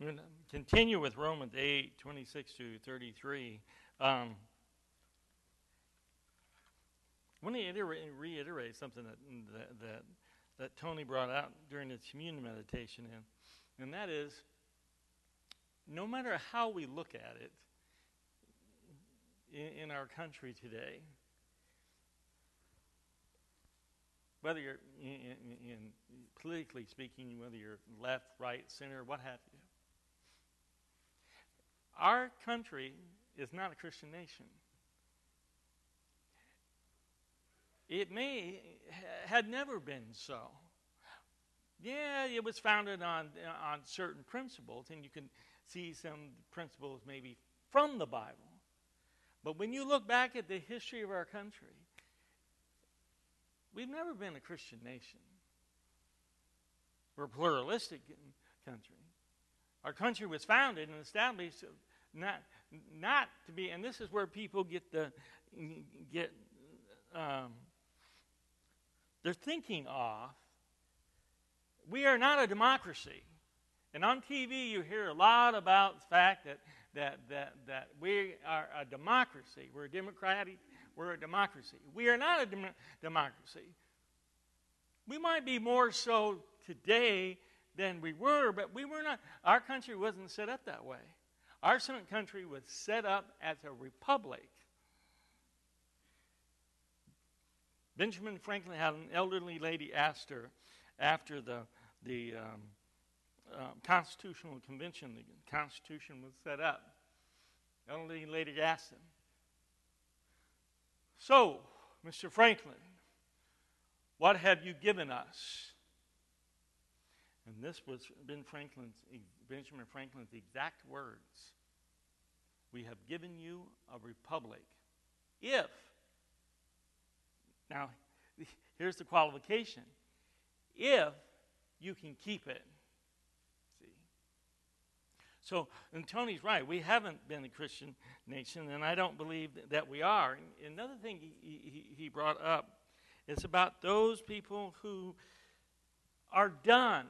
We're going to continue with Romans 8, 26 to 33. I want to reiterate something that Tony brought out during his communion meditation, and that is, no matter how we look at it in our country today, whether you're in politically speaking, whether you're left, right, center, what have you, our country is not a Christian nation. It had never been so. Yeah, it was founded on certain principles, and you can see some principles maybe from the Bible. But when you look back at the history of our country, we've never been a Christian nation. We're a pluralistic country. Our country was founded and established not to be, and this is where people get their thinking off. We are not a democracy. And on TV you hear a lot about the fact that we are a democracy. We're a democracy. We are not a democracy. We might be more so today than we were, but we were not. Our country wasn't set up that way. Our country was set up as a republic. Benjamin Franklin had an elderly lady asked her after the Constitutional Convention, the Constitution was set up. The elderly lady asked him, "So, Mr. Franklin, what have you given us?" And this was Benjamin Franklin's exact words. "We have given you a republic. If," now here's the qualification, "if you can keep it." See? So, and Tony's right, we haven't been a Christian nation, and I don't believe that we are. And another thing he brought up is about those people who are done.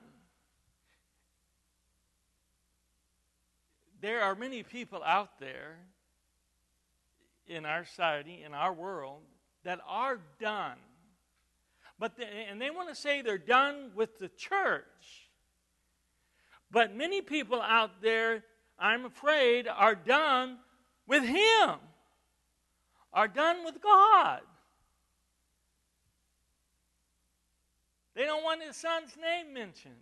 There are many people out there in our society, in our world, that are done. And they want to say they're done with the church. But many people out there, I'm afraid, are done with Him. Are done with God. They don't want His Son's name mentioned.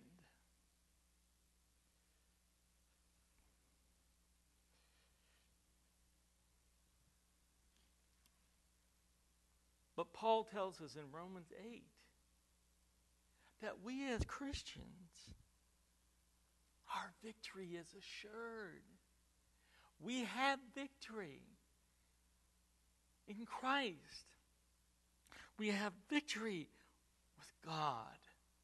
But Paul tells us in Romans 8 that we as Christians, our victory is assured. We have victory in Christ. We have victory with God.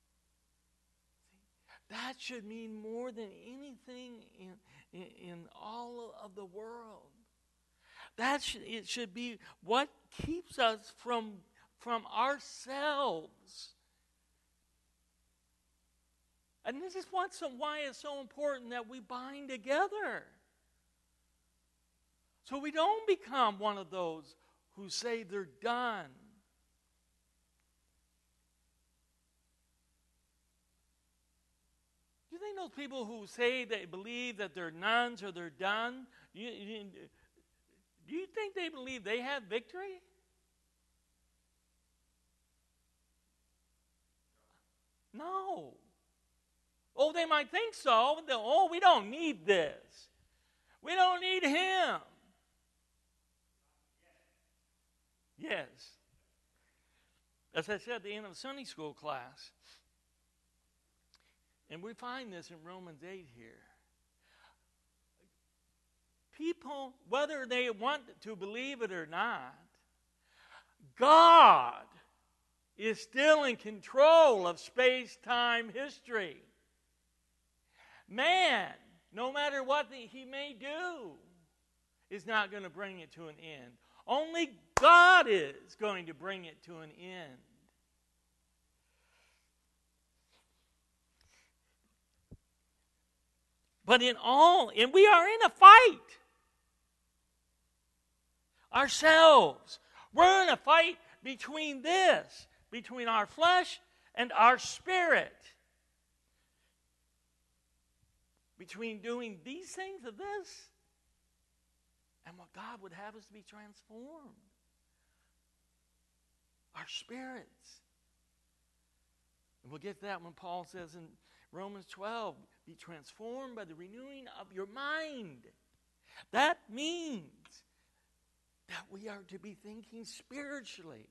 That should mean more than anything in all of the world. It should be what keeps us from ourselves. And this is why it's so important that we bind together. So we don't become one of those who say they're done. Do you think those people who say they believe that they're nuns or they're done, do you think they believe they have victory? No. Oh, they might think so. Oh, we don't need this. We don't need Him. Yes. As I said at the end of the Sunday school class, and we find this in Romans 8 here. People, whether they want to believe it or not, God is still in control of space-time history. Man, no matter what he may do, is not going to bring it to an end. Only God is going to bring it to an end. But and we are in a fight. Ourselves. We're in a fight between our flesh and our spirit. Between doing these things of this and what God would have us to be transformed. Our spirits. And we'll get to that when Paul says in Romans 12, be transformed by the renewing of your mind. That means that we are to be thinking spiritually.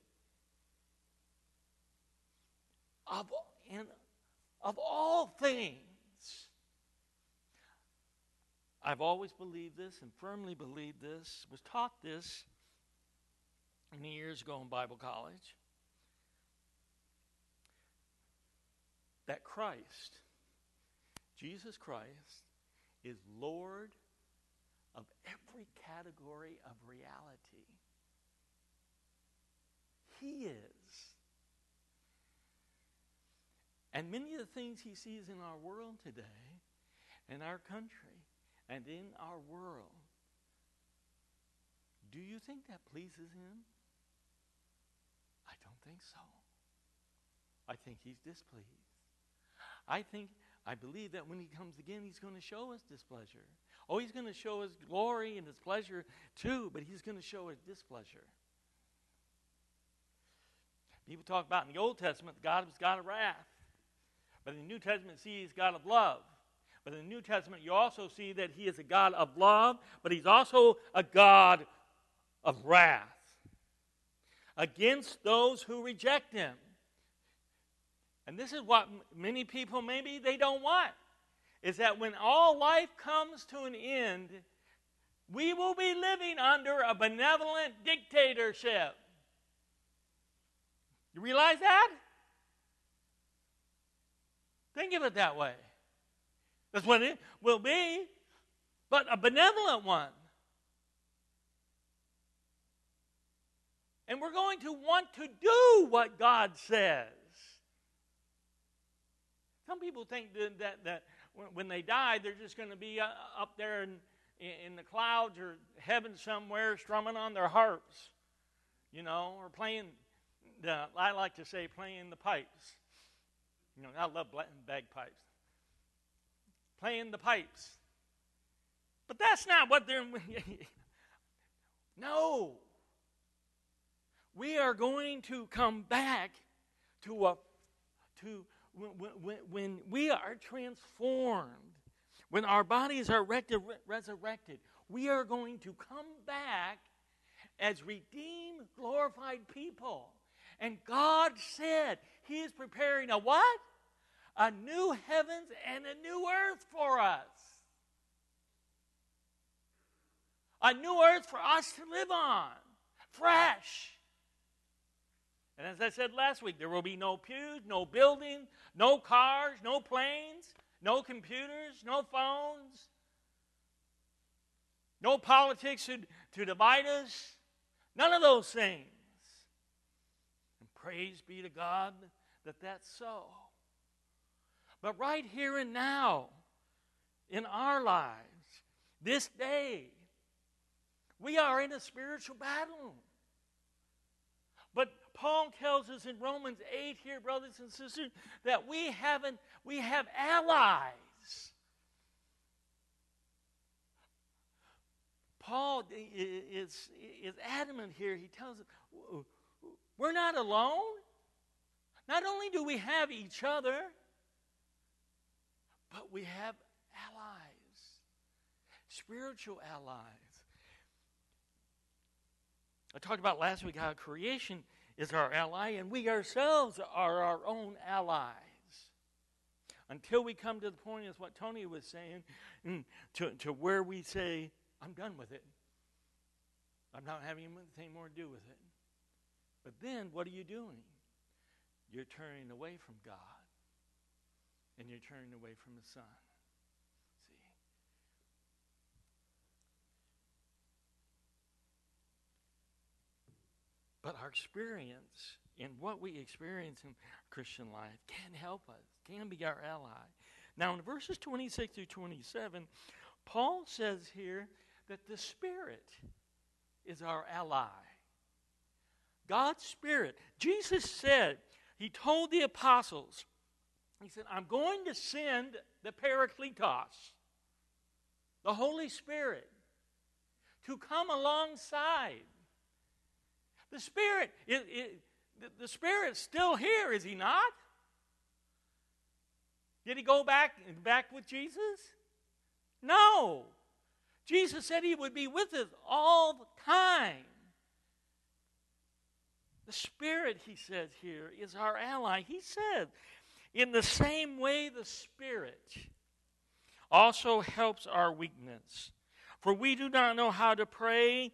Of all things. I've always believed this and firmly believed this, was taught this many years ago in Bible college, that Christ, Jesus Christ, is Lord of every category of reality. He is. And many of the things he sees in our world today, in our country, and in our world, do you think that pleases him? I don't think so. I think he's displeased. I believe that when he comes again, he's going to show us displeasure. Oh, he's going to show his glory and his pleasure too, but he's going to show his displeasure. People talk about in the Old Testament, God was God of wrath. But in the New Testament, see he's God of love. But in the New Testament, you also see that he is a God of love, but he's also a God of wrath against those who reject him. And this is what many people maybe they don't want, is that when all life comes to an end, we will be living under a benevolent dictatorship. You realize that? Think of it that way. That's what it will be, but a benevolent one. And we're going to want to do what God says. Some people think that when they die, they're just going to be up there in the clouds or heaven somewhere strumming on their harps, or playing, I like to say, playing the pipes. I love bagpipes. Playing the pipes. But that's not what they're... No. We are going to come back to when we are transformed, when our bodies are resurrected, we are going to come back as redeemed, glorified people. And God said he is preparing a what? A new heavens and a new earth for us. A new earth for us to live on. Fresh. And as I said last week, there will be no pews, no buildings, no cars, no planes, no computers, no phones, no politics to divide us. None of those things. And praise be to God that that's so. But right here and now, in our lives, this day, we are in a spiritual battle. But Paul tells us in Romans 8 here, brothers and sisters, that we have allies. Paul is adamant here. He tells us, we're not alone. Not only do we have each other, but we have allies, spiritual allies. I talked about last week how creation is our ally, and we ourselves are our own allies. Until we come to the point, as what Tony was saying, to where we say, I'm done with it. I'm not having anything more to do with it. But then, what are you doing? You're turning away from God. And you're turning away from the Son. See? But our experience and what we experience in Christian life can help us, can be our ally. Now, in verses 26 through 27, Paul says here that the Spirit is our ally. God's Spirit. Jesus said, he told the apostles, he said, I'm going to send the Parakletos, the Holy Spirit, to come alongside. The Spirit, the Spirit's still here, is he not? Did he go back with Jesus? No. Jesus said he would be with us all the time. The Spirit, he says here, is our ally. He said, in the same way the Spirit also helps our weakness. For we do not know how to pray,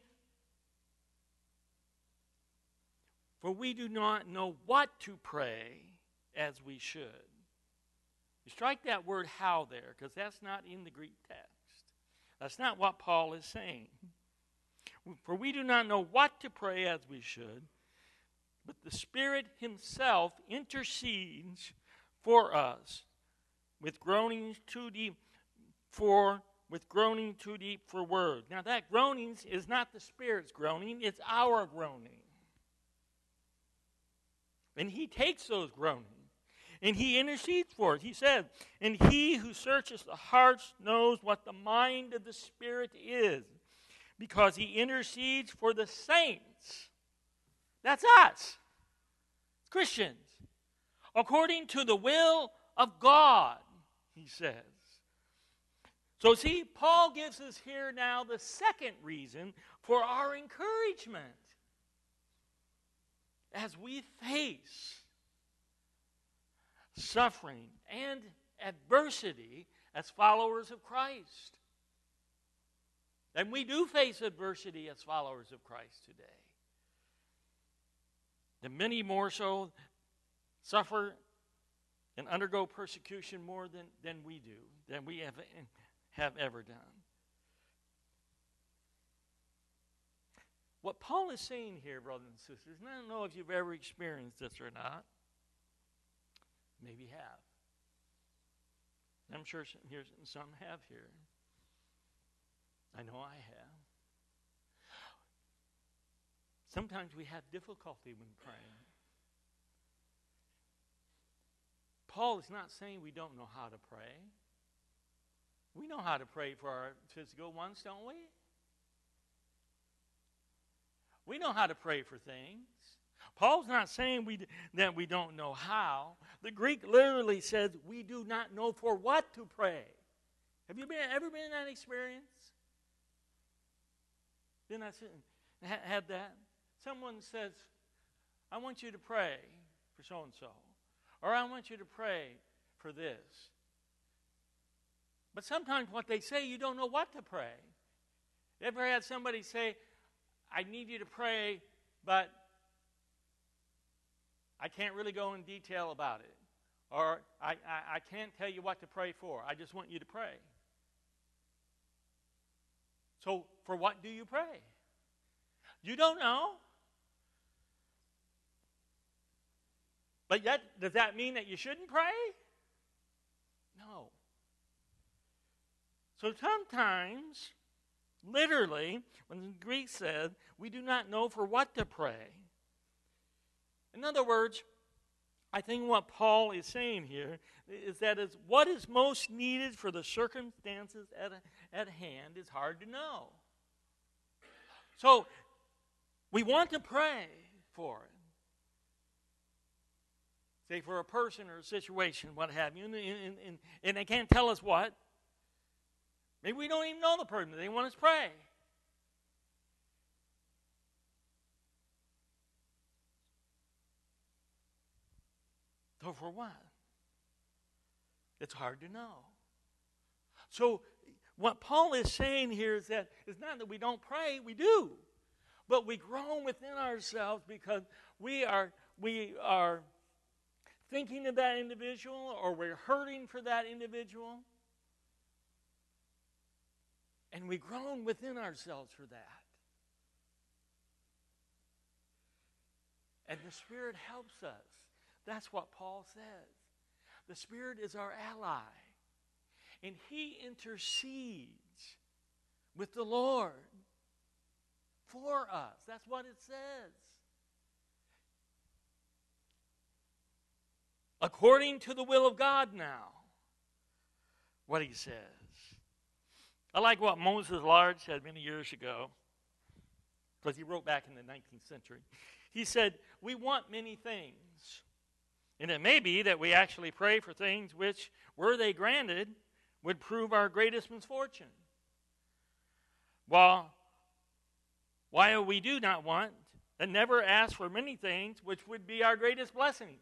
for we do not know what to pray as we should. You strike that word how there, because that's not in the Greek text. That's not what Paul is saying. For we do not know what to pray as we should, but the Spirit himself intercedes for us with groanings too deep for words. Now that groanings is not the Spirit's groaning, it's our groaning. And he takes those groanings and he intercedes for us. He said, and he who searches the hearts knows what the mind of the Spirit is, because he intercedes for the saints. That's us, Christians, according to the will of God, he says. So see, Paul gives us here now the second reason for our encouragement as we face suffering and adversity as followers of Christ. And we do face adversity as followers of Christ today. And many more so suffer and undergo persecution more than we do, than we have ever done. What Paul is saying here, brothers and sisters, and I don't know if you've ever experienced this or not, maybe you have. I'm sure some have here. I know I have. Sometimes we have difficulty when praying. Paul is not saying we don't know how to pray. We know how to pray for our physical ones, don't we? We know how to pray for things. Paul's not saying that we don't know how. The Greek literally says we do not know for what to pray. Have you ever been in that experience? Had that? Someone says, I want you to pray for so-and-so. Or I want you to pray for this. But sometimes what they say, you don't know what to pray. You ever had somebody say, I need you to pray, but I can't really go in detail about it. Or I can't tell you what to pray for. I just want you to pray. So for what do you pray? You don't know. But yet, does that mean that you shouldn't pray? No. So sometimes, literally, when the Greek said, we do not know for what to pray. In other words, I think what Paul is saying here is that what is most needed for the circumstances at hand is hard to know. So, we want to pray for it. Say for a person or a situation, what have you, and they can't tell us what. Maybe we don't even know the person. They want us to pray. So for what? It's hard to know. So what Paul is saying here is that it's not that we don't pray, we do. But we groan within ourselves because we are thinking of that individual, or we're hurting for that individual. And we groan within ourselves for that. And the Spirit helps us. That's what Paul says. The Spirit is our ally. And he intercedes with the Lord for us. That's what it says. According to the will of God now, what he says. I like what Moses Lard said many years ago, because he wrote back in the 19th century. He said, we want many things. And it may be that we actually pray for things which, were they granted, would prove our greatest misfortune. While we do not want and never ask for many things which would be our greatest blessings.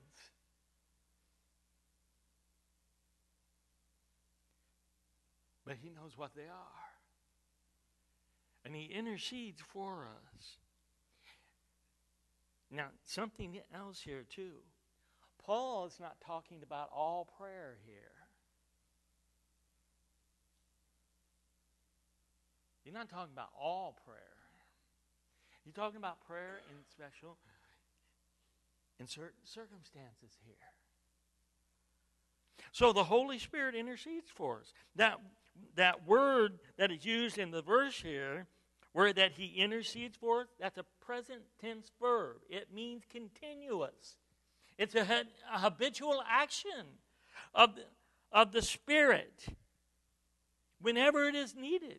But he knows what they are. And he intercedes for us. Now, something else here too. Paul is not talking about all prayer here. He's not talking about all prayer. He's talking about prayer in certain circumstances here. So the Holy Spirit intercedes for us. That word that is used in the verse here, where that he intercedes for us, that's a present tense verb. It means continuous. It's a habitual action of the Spirit whenever it is needed.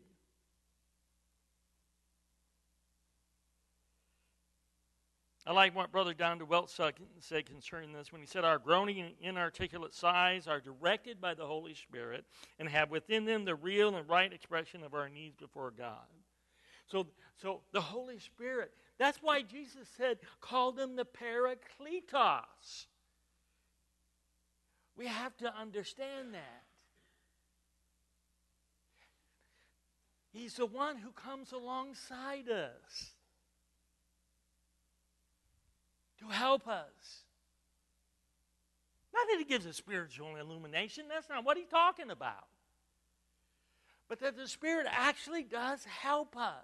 I like what Brother Don DeWelt said concerning this when he said, our groaning and inarticulate sighs are directed by the Holy Spirit and have within them the real and right expression of our needs before God. So the Holy Spirit, that's why Jesus said, called him the Parakletos. We have to understand that. He's the one who comes alongside us to help us. Not that he gives us spiritual illumination. That's not what he's talking about. But that the Spirit actually does help us.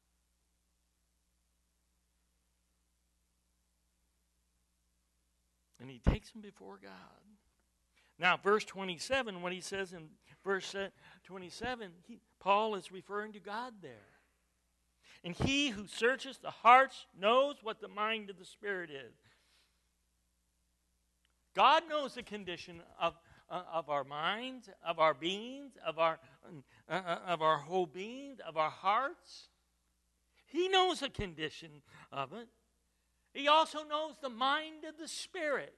And he takes them before God. Now, verse 27, what he says in verse 27, Paul is referring to God there. And he who searches the hearts knows what the mind of the Spirit is. God knows the condition of our minds, of our beings, of our whole beings, of our hearts. He knows the condition of it. He also knows the mind of the Spirit.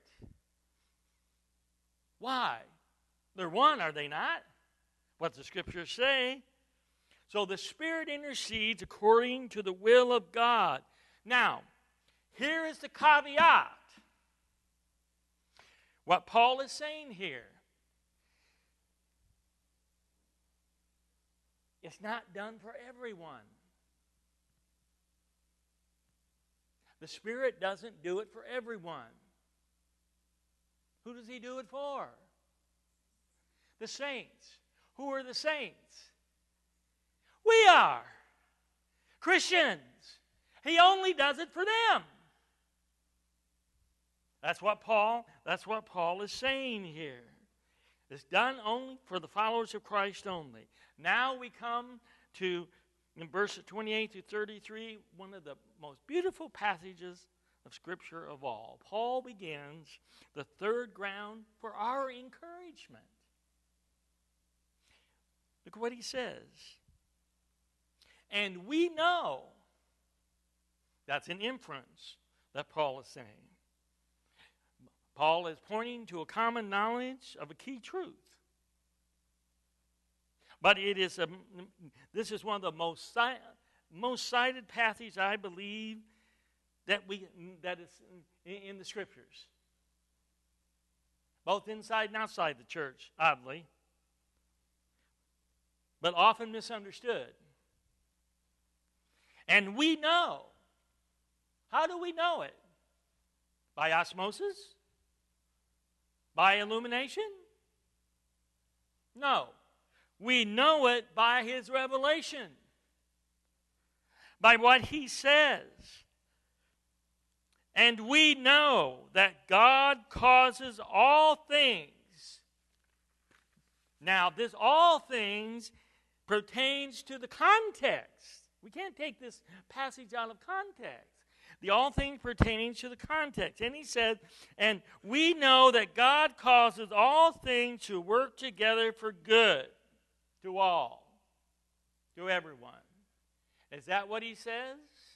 Why? They're one, are they not? What the Scriptures say. So the Spirit intercedes according to the will of God. Now, here is the caveat. What Paul is saying here. It's not done for everyone. The Spirit doesn't do it for everyone. Who does he do it for? The saints. Who are the saints? We are. Christians. He only does it for them. That's what Paul is saying here. It's done only for the followers of Christ only. Now we come to, in verses 28 to 33, one of the most beautiful passages of Scripture of all. Paul begins the third ground for our encouragement. Look what he says. And we know, that's an inference that Paul is saying. Paul is pointing to a common knowledge of a key truth. But this is one of the most cited passages, I believe, that is in the Scriptures. Both inside and outside the church, oddly. But often misunderstood. And we know. How do we know it? By osmosis? By illumination? No. We know it by his revelation. By what he says. And we know that God causes all things Now, this all things pertains to the context. We can't take this passage out of context. The all things pertaining to the context. And he said, and we know that God causes all things to work together for good to all, to everyone. Is that what he says?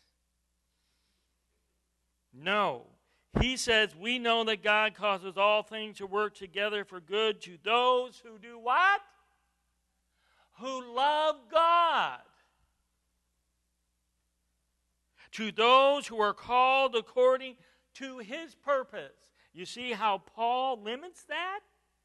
No. He says, we know that God causes all things to work together for good to those who do what? Who love God. To those who are called according to his purpose. You see how Paul limits that?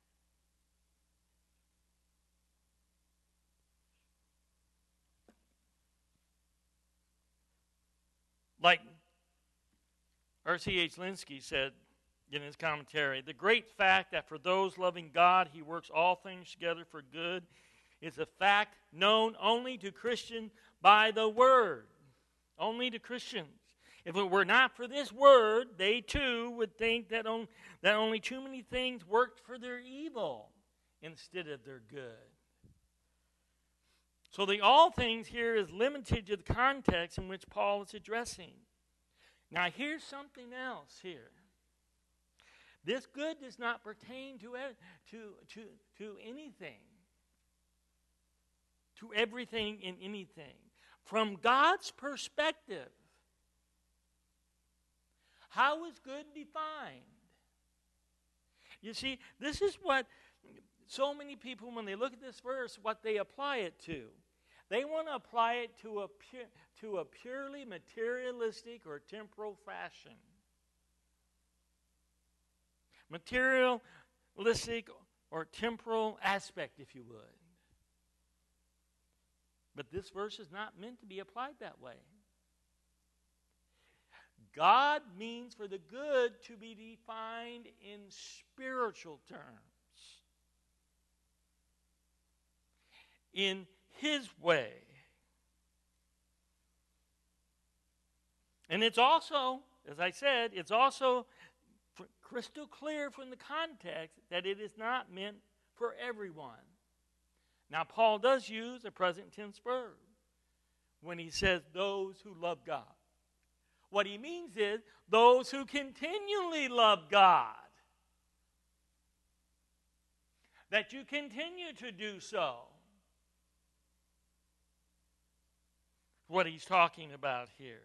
Like R.C.H. Linsky said in his commentary, the great fact that for those loving God, he works all things together for good is a fact known only to Christians by the Word. Only to Christians. If it were not for this Word, they too would think that only too many things worked for their evil instead of their good. So the all things here is limited to the context in which Paul is addressing. Now here's something else here. This good does not pertain to anything. To everything and anything. From God's perspective, how is good defined? You see, this is what so many people, when they look at this verse, what they apply it to. They want to apply it to a purely materialistic or temporal fashion. Materialistic or temporal aspect, if you would. But this verse is not meant to be applied that way. God means for the good to be defined in spiritual terms. In his way. And it's also, as I said, it's also crystal clear from the context that it is not meant for everyone. Now, Paul does use a present tense verb when he says those who love God. What he means is those who continually love God. That you continue to do so. What he's talking about here.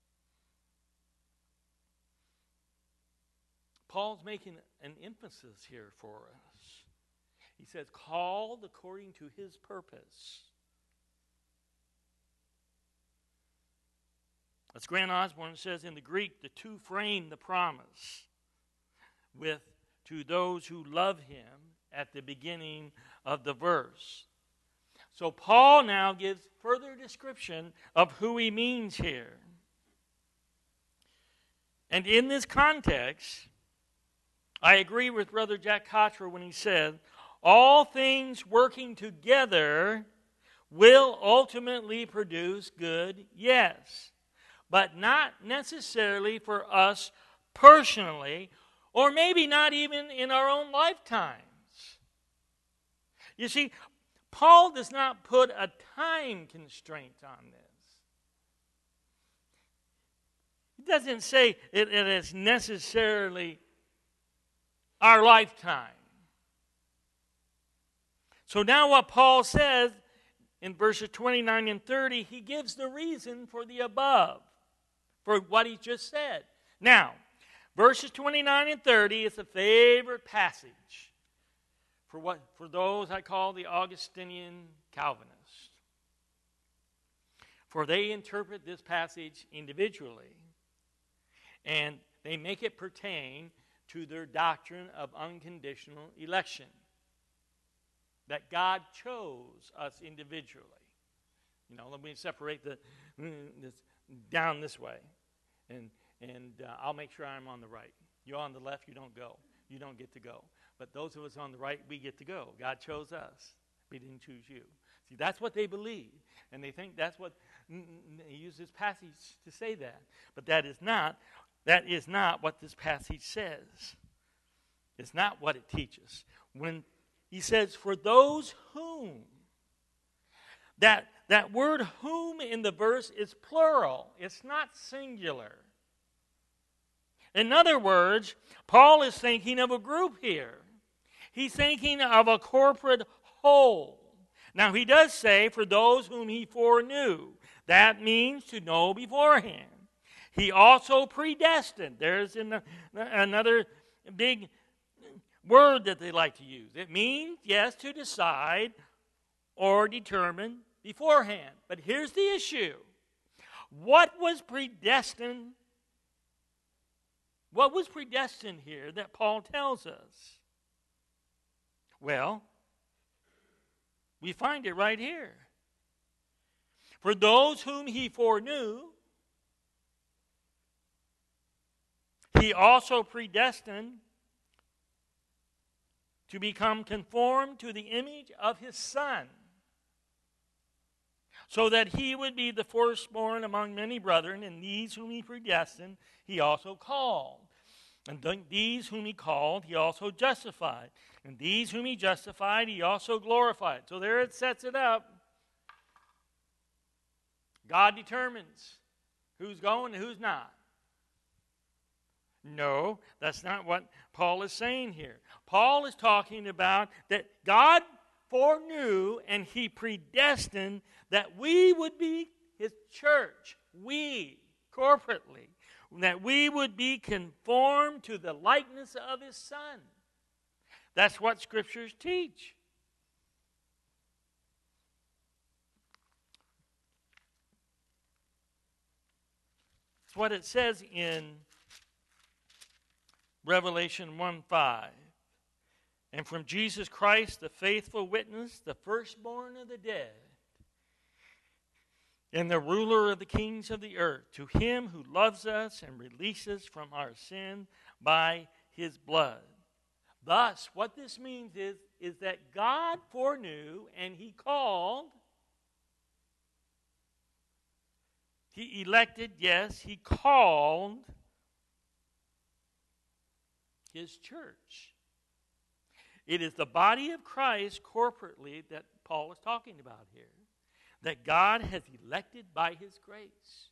Paul's making an emphasis here for us. He says, called according to his purpose. As Grant Osborne says in the Greek, the two frame the promise with to those who love him at the beginning of the verse. So Paul now gives further description of who he means here. And in this context, I agree with Brother Jack Cottrell when he said, all things working together will ultimately produce good, yes, but not necessarily for us personally, or maybe not even in our own lifetimes. You see, Paul does not put a time constraint on this. He doesn't say it is necessarily our lifetime. So now what Paul says in verses 29 and 30, he gives the reason for the above, for what he just said. Now, verses 29 and 30 is a favorite passage for those I call the Augustinian Calvinists. For they interpret this passage individually, and they make it pertain to their doctrine of unconditional election. That God chose us individually. You know, let me separate this down this way, and I'll make sure I'm on the right. You're on the left, you don't go. You don't get to go. But those of us on the right, we get to go. God chose us. We didn't choose you. See, that's what they believe, and they think that's what he used this passage to say that. But that is not what this passage says. It's not what it teaches. When He says, for those whom. That word whom in the verse is plural. It's not singular. In other words, Paul is thinking of a group here. He's thinking of a corporate whole. Now, he does say, for those whom he foreknew. That means to know beforehand. He also predestined. There's another big word that they like to use. It means, yes, to decide or determine beforehand. But here's the issue. What was predestined? What was predestined here that Paul tells us? Well, we find it right here. For those whom he foreknew, he also predestined to become conformed to the image of his Son, so that he would be the firstborn among many brethren, and these whom he predestined, he also called. And these whom he called, he also justified. And these whom he justified, he also glorified. So there it sets it up. God determines who's going and who's not. No, that's not what Paul is saying here. Paul is talking about that God foreknew and he predestined that we would be his church. We, corporately. That we would be conformed to the likeness of his Son. That's what Scriptures teach. It's what it says in Revelation 1:5. And from Jesus Christ, the faithful witness, the firstborn of the dead, and the ruler of the kings of the earth, to him who loves us and releases from our sin by his blood. Thus, what this means is that God foreknew and he called, he elected, yes, he called his church. It is the body of Christ corporately that Paul is talking about here. That God has elected by his grace.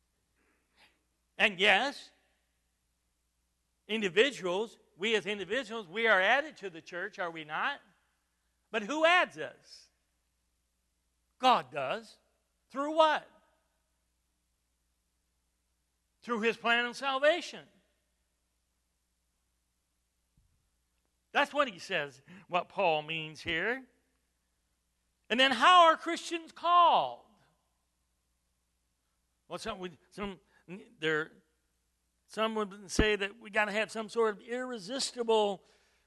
And yes, individuals, we as individuals, we are added to the church, are we not? But who adds us? God does. Through what? Through his plan of salvation. That's what he says, what Paul means here. And then how are Christians called? Well, some would say that we got to have some sort of irresistible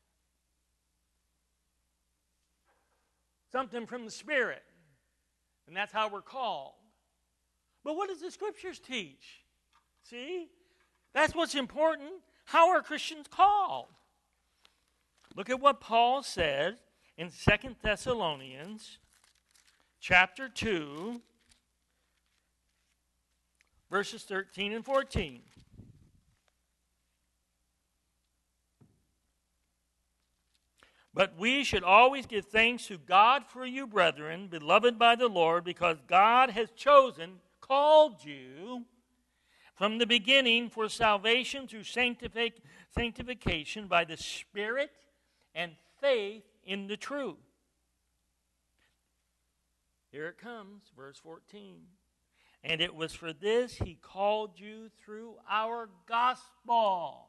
something from the Spirit. And that's how we're called. But what does the Scriptures teach? See? That's what's important. How are Christians called? Look at what Paul said in 2 Thessalonians chapter 2, verses 13 and 14. But we should always give thanks to God for you, brethren, beloved by the Lord, because God has chosen, called you from the beginning for salvation through sanctification by the Spirit and faith in the truth. Here it comes, verse 14. And it was for this he called you through our gospel,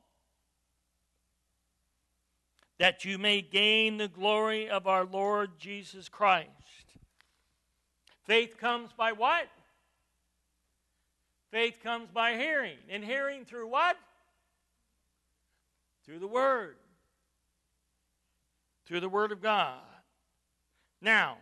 that you may gain the glory of our Lord Jesus Christ. Faith comes by what? Faith comes by hearing. And hearing through what? Through the Word. Through the Word of God. Now,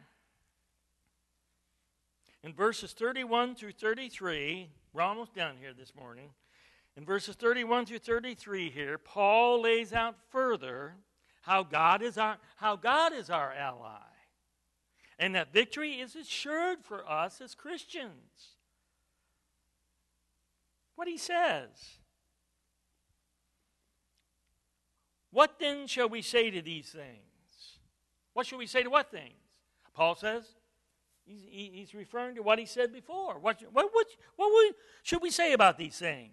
in verses 31 through 33, we're almost done here this morning. In verses 31 through 33 here, Paul lays out further how God is our ally. And that victory is assured for us as Christians. What he says. What then shall we say to these things? What should we say to what things? Paul says, he's referring to what he said before. What should we say about these things?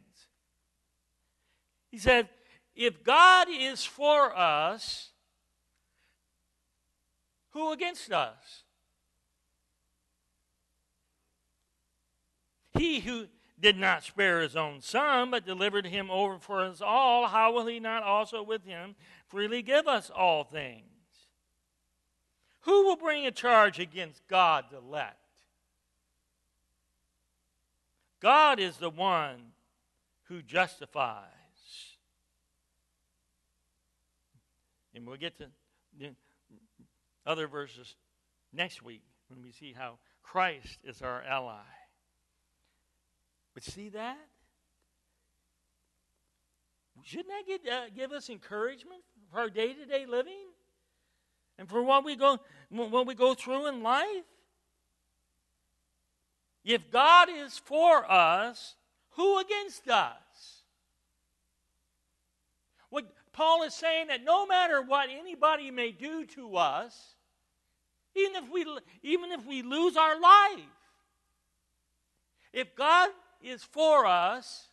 He said, if God is for us, who against us? He who did not spare his own son, but delivered him over for us all, how will he not also with him freely give us all things? Who will bring a charge against God's elect? God is the one who justifies. And we'll get to the other verses next week when we see how Christ is our ally. But see that? Shouldn't that give us encouragement for our day-to-day living? And for what we go through in life? If God is for us, who against us? What Paul is saying, that no matter what anybody may do to us, even if we lose our life, if God is for us,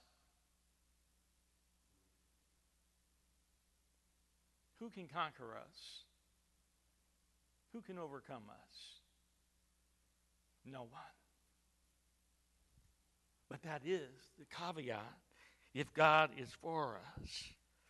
who can conquer us? Who can overcome us? No one. But that is the caveat, if God is for us.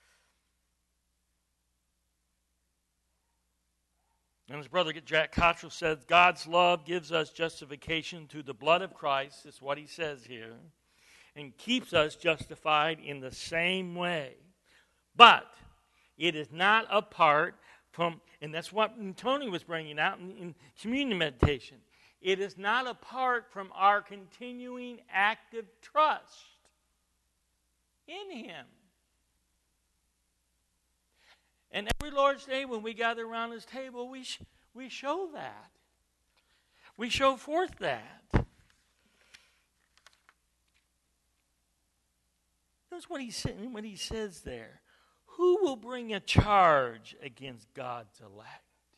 And his brother Jack Cottrell says, God's love gives us justification through the blood of Christ, is what he says here, and keeps us justified in the same way. But it is not apart from, and that's what Tony was bringing out in communion meditation, it is not apart from our continuing active trust in him. And every Lord's Day when we gather around this table, we show that. We show forth that. Notice what he says there. Who will bring a charge against God's elect?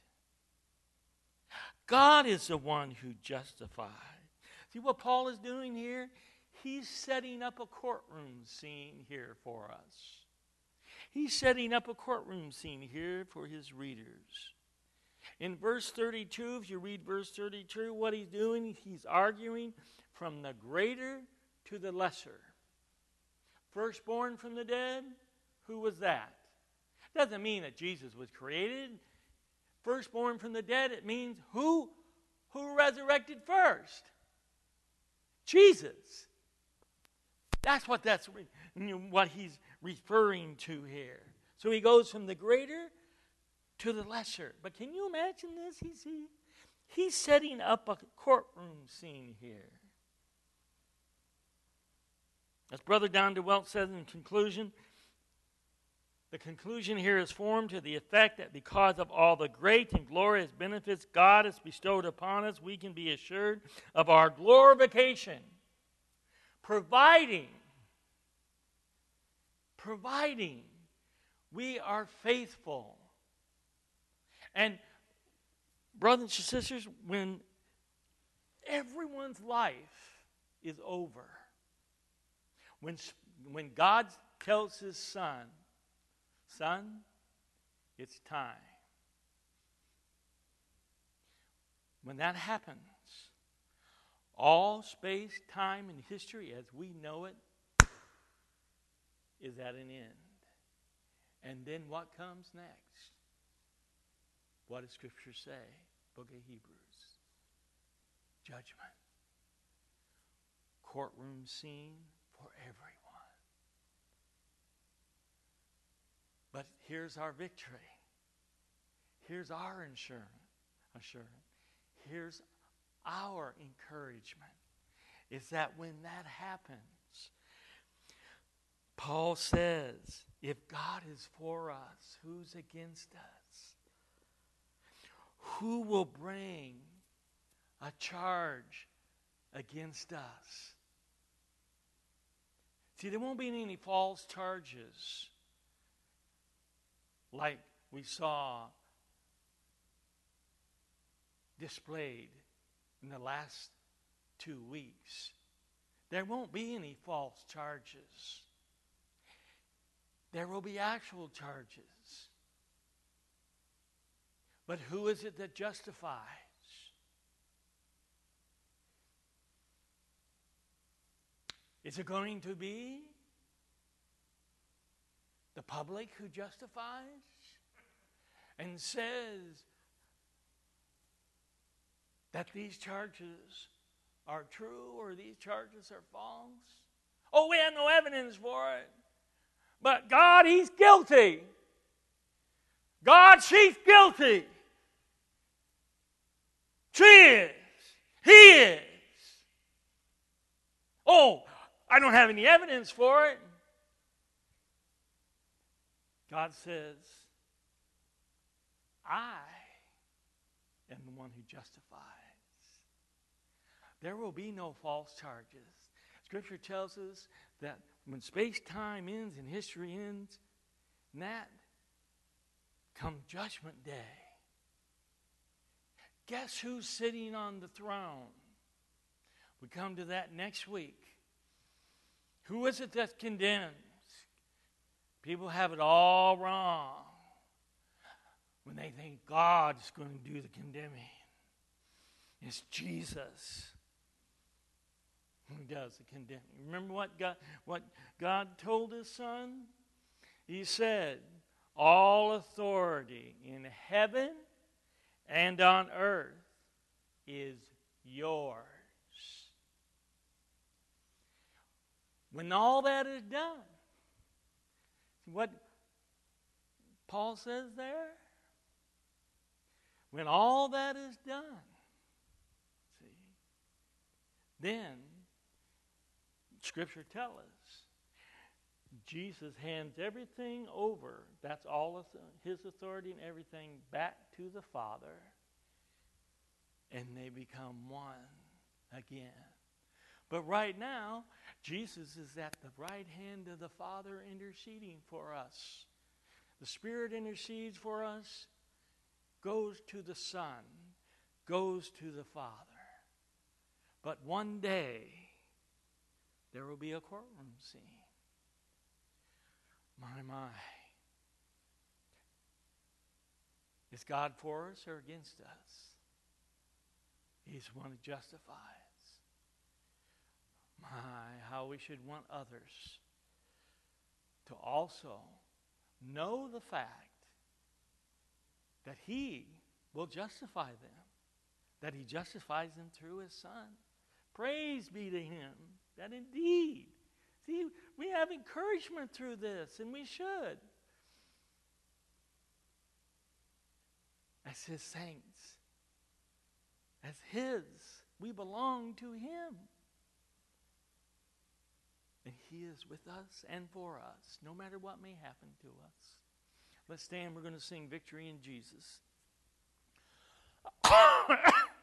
God is the one who justifies. See what Paul is doing here? He's setting up a courtroom scene here for us. He's setting up a courtroom scene here for his readers. In verse 32, if you read verse 32, what he's doing, he's arguing from the greater to the lesser. Firstborn from the dead, who was that? Doesn't mean that Jesus was created. Firstborn from the dead, it means who resurrected first? Jesus. That's what he's referring to here. So he goes from the greater to the lesser. But can you imagine this? He's setting up a courtroom scene here. As Brother Don DeWelt says in conclusion, the conclusion here is formed to the effect that because of all the great and glorious benefits God has bestowed upon us, we can be assured of our glorification, providing we are faithful. And brothers and sisters, when everyone's life is over, when God tells his son, it's time. When that happens, all space, time, and history as we know it is at an end. And then what comes next? What does Scripture say? Book of Hebrews. Judgment. Courtroom scene for everyone. But here's our victory. Here's our assurance. Here's our encouragement. Is that when that happens, Paul says, if God is for us, who's against us? Who will bring a charge against us? See, there won't be any false charges like we saw displayed in the last 2 weeks. There won't be any false charges. There will be actual charges. But who is it that justifies? Is it going to be the public who justifies and says that these charges are true or these charges are false? Oh, we have no evidence for it. But God, He's guilty. God, she's guilty. She is. He is. Oh, I don't have any evidence for it. God says, I am the one who justifies. There will be no false charges. Scripture tells us that when space-time ends and history ends, and that comes Judgment Day. Guess who's sitting on the throne? We come to that next week. Who is it that condemns? People have it all wrong when they think God's going to do the condemning. It's Jesus who does the condemning. Remember what God told His Son? He said, all authority in heaven and on earth is yours. When all that is done, what Paul says there? When all that is done, see, then Scripture tells us Jesus hands everything over, that's all of His authority and everything, back to the Father, and they become one again. But right now, Jesus is at the right hand of the Father interceding for us. The Spirit intercedes for us, goes to the Son, goes to the Father. But one day, there will be a courtroom scene. My. Is God for us or against us? He's the one who justifies. How we should want others to also know the fact that He will justify them, that He justifies them through His Son. Praise be to Him that indeed, see, we have encouragement through this, and we should. As His saints, as His, we belong to Him. And He is with us and for us, no matter what may happen to us. Let's stand. We're going to sing Victory in Jesus.